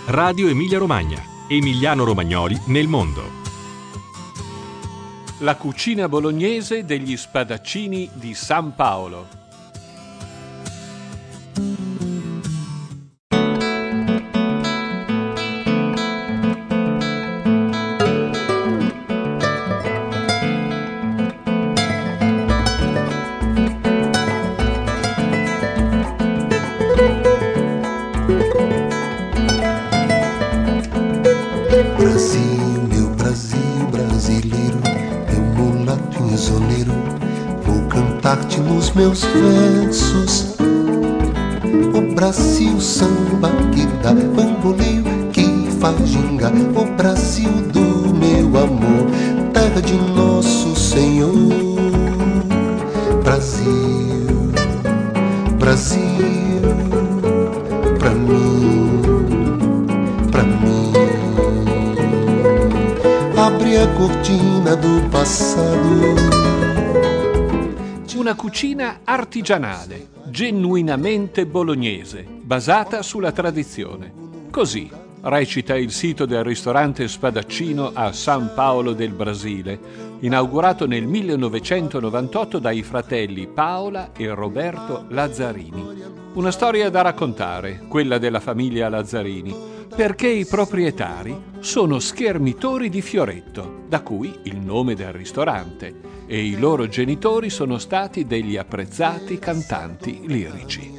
Radio Emilia Romagna. Emiliano Romagnoli nel mondo. La cucina bolognese degli spadaccini di San Paolo. Nos meus versos, o Brasil samba que dá bamboleio que faz gingar, o Brasil do meu amor, terra de nosso Senhor. Brasil, Brasil, pra mim, pra mim. Abre a cortina do passado. Una cucina artigianale, genuinamente bolognese, basata sulla tradizione. Così recita il sito del ristorante Spadaccino a San Paolo del Brasile, inaugurato nel 1998 dai fratelli Paola e Roberto Lazzarini. Una storia da raccontare, quella della famiglia Lazzarini, perché i proprietari sono schermitori di Fioretto, da cui il nome del ristorante, e i loro genitori sono stati degli apprezzati cantanti lirici.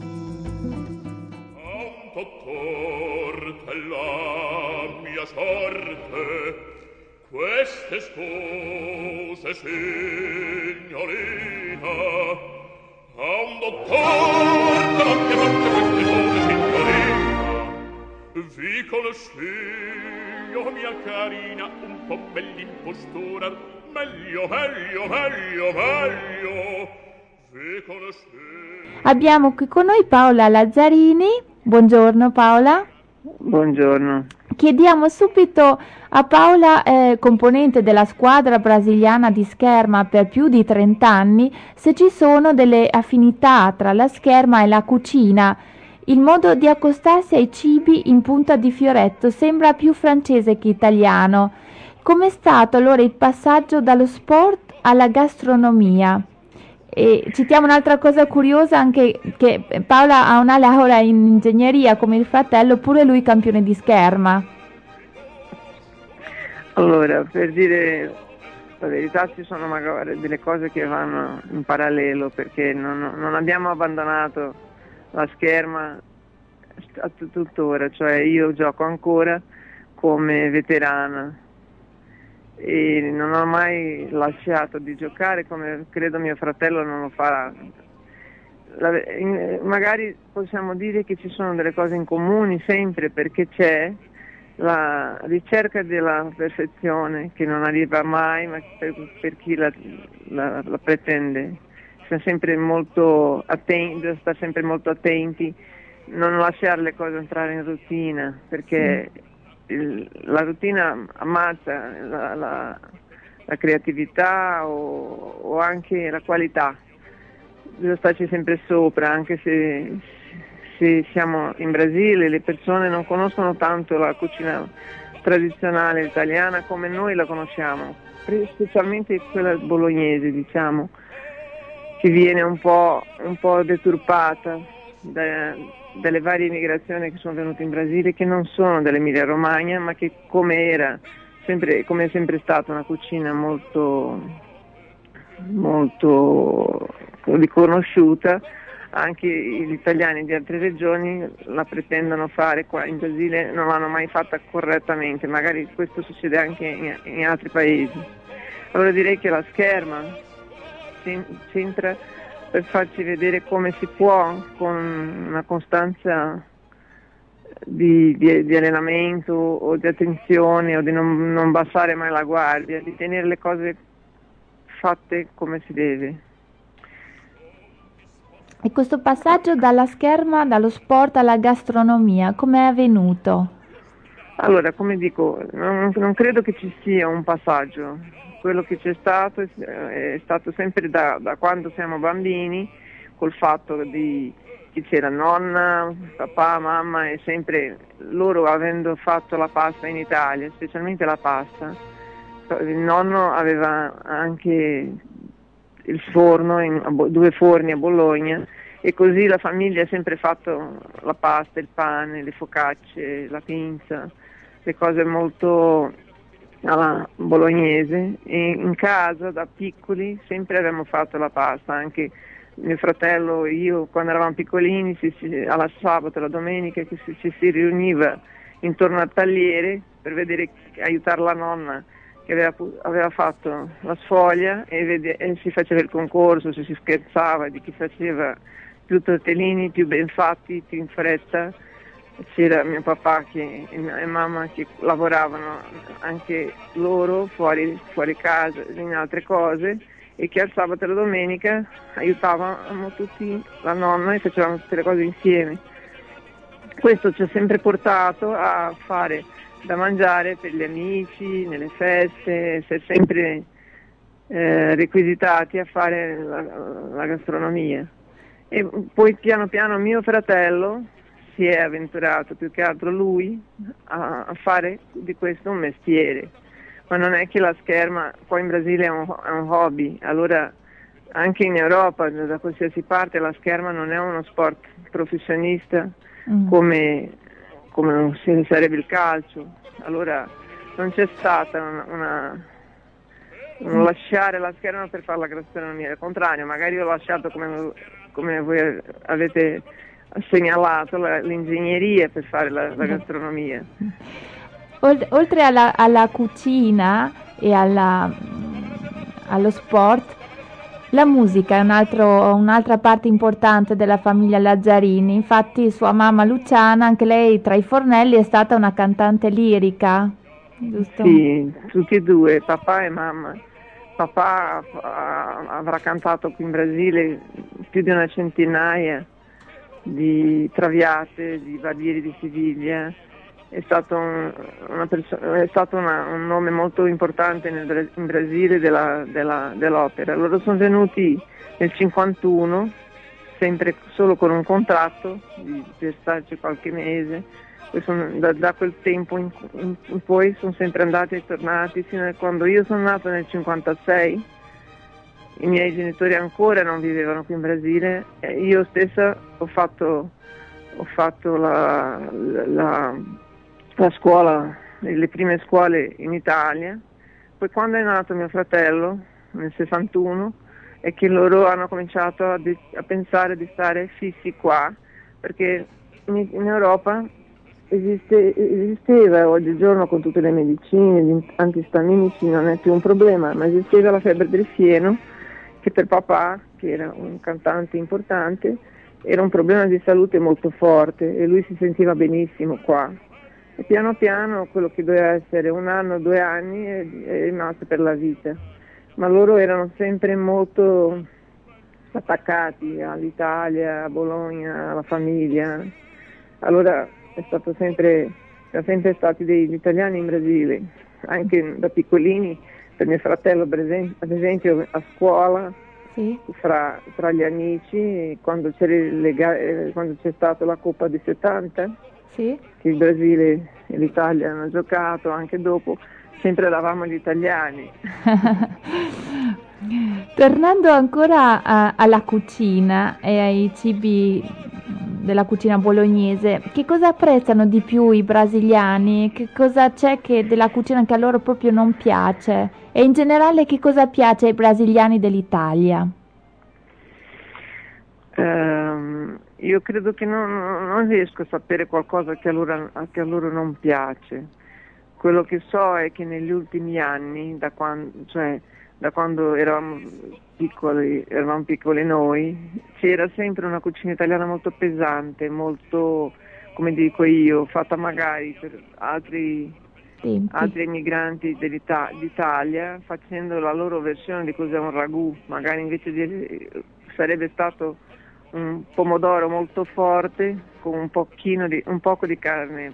Queste spose, signorina, a un dottor dell'ampia morte queste spose, signorina, vi conosci, io mia carina, un po' bell'impostura, meglio, vi conosci. Abbiamo qui con noi Paola Lazzarini. Buongiorno Paola. Buongiorno. Chiediamo subito a Paola, componente della squadra brasiliana di scherma per più di 30 anni, se ci sono delle affinità tra la scherma e la cucina. Il modo di accostarsi ai cibi in punta di Fioretto sembra più francese che italiano. Com'è stato allora il passaggio dallo sport alla gastronomia? E citiamo un'altra cosa curiosa, anche che Paola ha una laurea in ingegneria come il fratello, pure lui campione di scherma. Allora, per dire la verità, ci sono magari delle cose che vanno in parallelo, perché non abbiamo abbandonato la scherma a tuttora, cioè io gioco ancora come veterana e non ho mai lasciato di giocare, come credo mio fratello non lo farà. Magari possiamo dire che ci sono delle cose in comune sempre, perché c'è la ricerca della perfezione che non arriva mai, ma per chi la pretende. Siamo sempre molto attenti, sta sempre molto attenti, non lasciare le cose entrare in routine, perché la routine ammazza la creatività o anche la qualità. Bisogna starci sempre sopra, anche se siamo in Brasile, le persone non conoscono tanto la cucina tradizionale italiana come noi la conosciamo, specialmente quella bolognese, diciamo, che viene un po' deturpata dalle varie migrazioni che sono venute in Brasile, che non sono dell'Emilia Romagna, ma che come è sempre stata una cucina molto riconosciuta. Anche gli italiani di altre regioni la pretendono fare, qua in Brasile non l'hanno mai fatta correttamente, magari questo succede anche in altri paesi. Allora direi che la scherma c'entra per farci vedere come si può, con una costanza di allenamento o di attenzione, o di non abbassare mai la guardia, di tenere le cose fatte come si deve. E questo passaggio dalla scherma, dallo sport alla gastronomia, come è avvenuto? Allora, come dico, non credo che ci sia un passaggio. Quello che c'è stato è stato sempre da quando siamo bambini, col fatto di che c'era nonna, papà, mamma e sempre loro avendo fatto la pasta in Italia, specialmente la pasta, il nonno aveva anche il forno, 2 forni a Bologna, e così la famiglia ha sempre fatto la pasta, il pane, le focacce, la pinza, le cose molto alla bolognese, e in casa da piccoli sempre abbiamo fatto la pasta, anche mio fratello e io quando eravamo piccolini alla sabato, la domenica che ci si riuniva intorno al tagliere per vedere, aiutare la nonna che aveva fatto la sfoglia e si faceva il concorso, si scherzava di chi faceva più tortellini, più ben fatti, più in fretta. C'era mio papà e mamma che lavoravano anche loro fuori casa in altre cose, e che al sabato e la domenica aiutavamo tutti la nonna e facevamo tutte le cose insieme. Questo ci ha sempre portato a fare da mangiare per gli amici, nelle feste, essere sempre requisitati a fare la gastronomia. E poi piano piano mio fratello si è avventurato, più che altro lui, a fare di questo un mestiere. Ma non è che la scherma qua in Brasile è un hobby, allora anche in Europa, da qualsiasi parte, la scherma non è uno sport professionista come sarebbe il calcio. Allora non c'è stata un lasciare la scherma per fare la gastronomia, al contrario, magari ho lasciato come voi avete segnalato l'ingegneria per fare la gastronomia. Oltre alla cucina e allo sport, la musica è un'altra parte importante della famiglia Lazzarini. Infatti sua mamma Luciana, anche lei tra i fornelli, è stata una cantante lirica, giusto? Sì, tutti e due, papà e mamma. Papà avrà cantato qui in Brasile più di una centinaia di traviate, di Barbieri di Siviglia. È stato un nome molto importante in Brasile dell'opera. Loro sono venuti nel 51, sempre solo con un contratto per starci qualche mese. Poi da quel tempo in poi sono sempre andati e tornati fino a quando io sono nata nel 56. I miei genitori ancora non vivevano qui in Brasile. Io stessa ho fatto la scuola, le prime scuole in Italia. Poi quando è nato mio fratello nel 61 è che loro hanno cominciato a pensare di stare fissi qua, perché in Europa esisteva oggigiorno, con tutte le medicine, gli antistaminici non è più un problema, ma esisteva la febbre del fieno, che per papà, che era un cantante importante, era un problema di salute molto forte e lui si sentiva benissimo qua. E piano piano quello che doveva essere 1 anno, 2 anni è rimasto per la vita. Ma loro erano sempre molto attaccati all'Italia, a Bologna, alla famiglia. Allora siamo sempre stati degli italiani in Brasile, anche da piccolini. Per mio fratello, ad esempio, a scuola, sì, fra gli amici, quando c'è stata la Coppa di 70, sì, che il Brasile e l'Italia hanno giocato, anche dopo, sempre eravamo gli italiani. Tornando ancora alla cucina e ai cibi della cucina bolognese, che cosa apprezzano di più i brasiliani? Che cosa c'è della cucina che a loro proprio non piace? E in generale che cosa piace ai brasiliani dell'Italia? Io credo che non riesco a sapere qualcosa che a loro non piace. Quello che so è che negli ultimi anni, da quando eravamo piccoli noi, c'era sempre una cucina italiana molto pesante, molto, come dico io, fatta magari per altri emigranti d'Italia, facendo la loro versione di cos'è un ragù, magari invece sarebbe stato un pomodoro molto forte con un poco di carne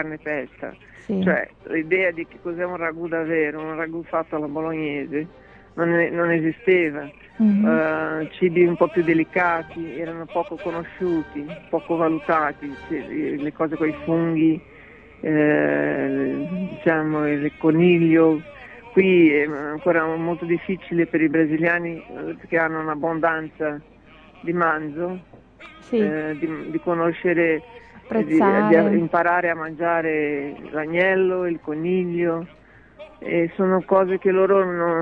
pesta. Sì. Cioè l'idea di che cos'è un ragù davvero, un ragù fatto alla bolognese, non esisteva. Cibi un po' più delicati, erano poco conosciuti, poco valutati, le cose con i funghi, diciamo il coniglio. Qui è ancora molto difficile per i brasiliani che hanno un'abbondanza di manzo, Sì, di conoscere, di apprezzare. imparare a mangiare l'agnello, il coniglio, e sono cose che loro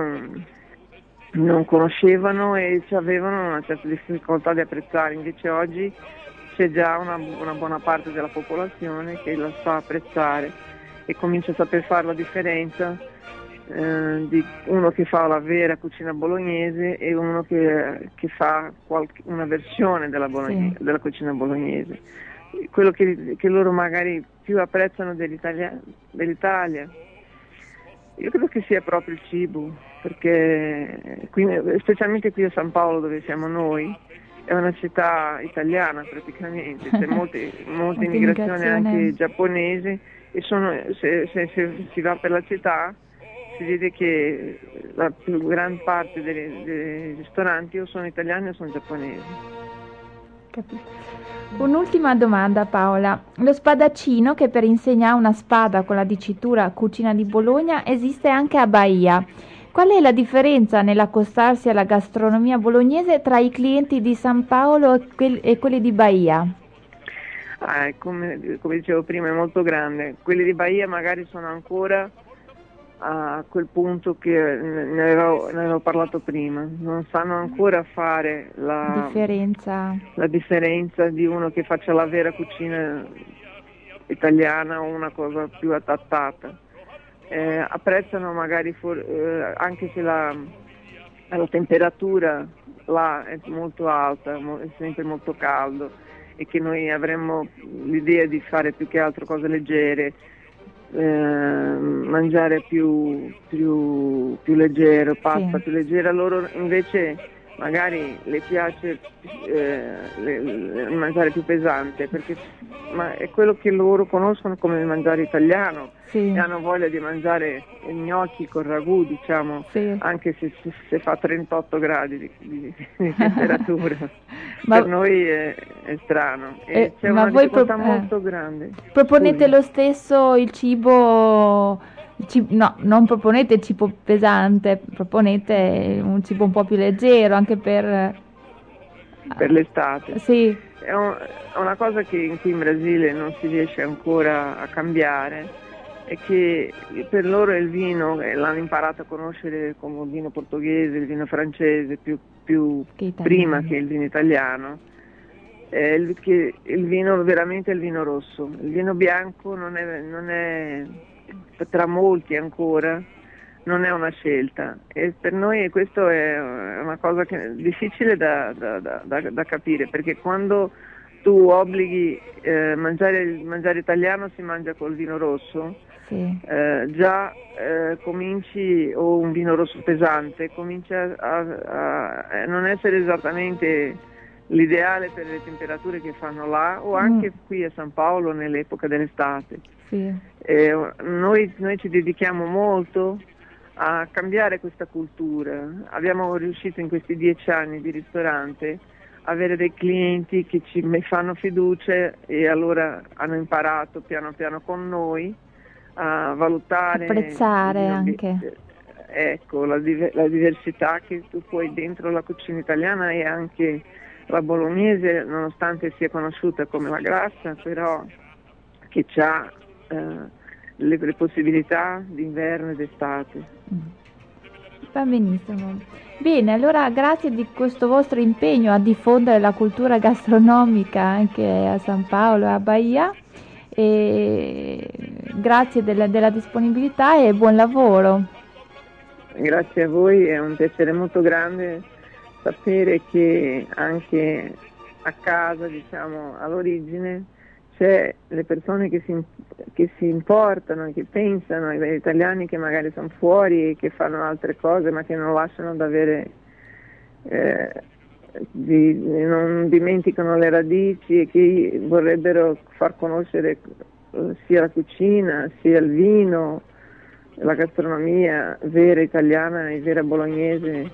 non conoscevano e avevano una certa difficoltà di apprezzare. Invece oggi c'è già una buona parte della popolazione che la sa apprezzare e comincia a saper fare la differenza di uno che fa la vera cucina bolognese e uno che fa una versione della cucina bolognese. Quello che loro magari più apprezzano dell'Italia, io credo che sia proprio il cibo, perché specialmente qui a San Paolo, dove siamo noi, è una città italiana praticamente, c'è molta immigrazione anche giapponese, e se si va per la città si vede che la più gran parte dei ristoranti o sono italiani o sono giapponesi. Capito. Un'ultima domanda, Paola. Lo spadaccino, che per insegnare una spada con la dicitura Cucina di Bologna, esiste anche a Bahia. Qual è la differenza nell'accostarsi alla gastronomia bolognese tra i clienti di San Paolo e quelli di Bahia? Come dicevo prima, è molto grande. Quelli di Bahia magari sono ancora a quel punto che ne avevo parlato prima, non sanno ancora fare la differenza di uno che faccia la vera cucina italiana o una cosa più adattata. Apprezzano magari anche se la temperatura là è molto alta, è sempre molto caldo, e che noi avremmo l'idea di fare più che altro cose leggere, mangiare più leggero, pasta più leggera. Loro invece magari le piace mangiare più pesante, perché è quello che loro conoscono come mangiare italiano, e hanno voglia di mangiare gnocchi con ragù, diciamo, anche se fa 38 gradi di temperatura. Per noi è strano, e c'è una difficoltà molto grande. Proponete lo stesso il cibo? No, non proponete il cibo pesante, proponete un cibo un po' più leggero anche per l'estate. Sì. È una cosa che qui in Brasile non si riesce ancora a cambiare, è che per loro il vino l'hanno imparato a conoscere come il vino portoghese, il vino francese più prima che il vino italiano. Che il vino veramente è il vino rosso, il vino bianco non è tra molti ancora non è una scelta, e per noi questo è una cosa che è difficile da capire, perché quando tu obblighi mangiare italiano, si mangia col vino rosso, già cominci, o un vino rosso pesante, comincia a non essere esattamente l'ideale per le temperature che fanno là, o anche qui a San Paolo nell'epoca dell'estate. Noi ci dedichiamo molto a cambiare questa cultura. Abbiamo riuscito in questi 10 anni di ristorante a avere dei clienti che ci fanno fiducia, e allora hanno imparato piano piano con noi a valutare, apprezzare anche la diversità che tu puoi dentro la cucina italiana, e anche la bolognese, nonostante sia conosciuta come la grassa, però che ha le possibilità d'inverno e d'estate. Va benissimo. Bene, allora grazie di questo vostro impegno a diffondere la cultura gastronomica anche a San Paolo e a Bahia, e grazie della disponibilità e buon lavoro. Grazie a voi, è un piacere molto grande sapere che anche a casa, diciamo, all'origine, c'è le persone che si importano, che pensano, gli italiani che magari sono fuori e che fanno altre cose, ma che non lasciano d'avere, non dimenticano le radici, e che vorrebbero far conoscere sia la cucina, sia il vino, la gastronomia vera italiana e vera bolognese.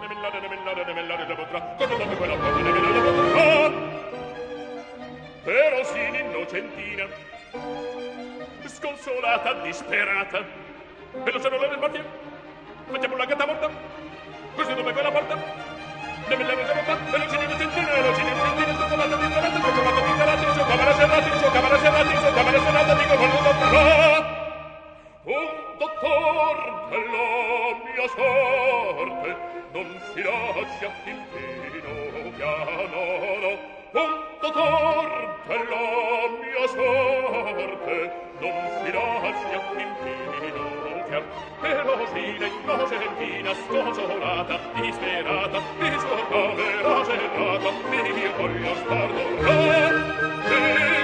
Però sin innocentina, sconsolata, disperata, e lo cellulare del quartiere, facciamo la gatta morta, così dove quella porta, deve la morta, e lo cellulare innocentina, sconsolata, disperata, sconsolata, disperata, in sua camera serrata, in sua camera serrata, in sua camera serrata, dico con un dottor della mia sorte, non si lascia infino piano, un dottor della mia sorte, non si lascia infino piano, però Rosina innocentina, sconsolata, disperata, in sua camera serrata, mi voglio spardonare,